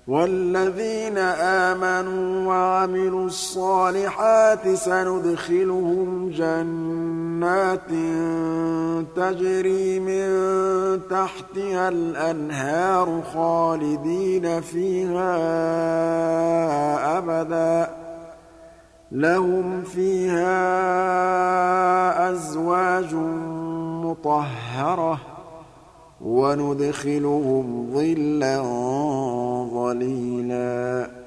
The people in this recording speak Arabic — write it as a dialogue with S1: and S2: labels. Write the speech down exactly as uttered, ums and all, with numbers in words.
S1: وَالَّذِينَ آمَنُوا وَعَمِلُوا الصَّالِحَاتِ سَنُدْخِلُهُمْ جَنَّاتٍ تَجْرِي مِن تَحْتِهَا الْأَنْهَارُ خَالِدِينَ فِيهَا أَبَدًا ۖ لَّهُمْ فِيهَا أَزْوَاجٌ مُّطَهَّرَةٌ ۖ وَنُدْخِلُهُمْ ظِلًّا ظَلِيلًا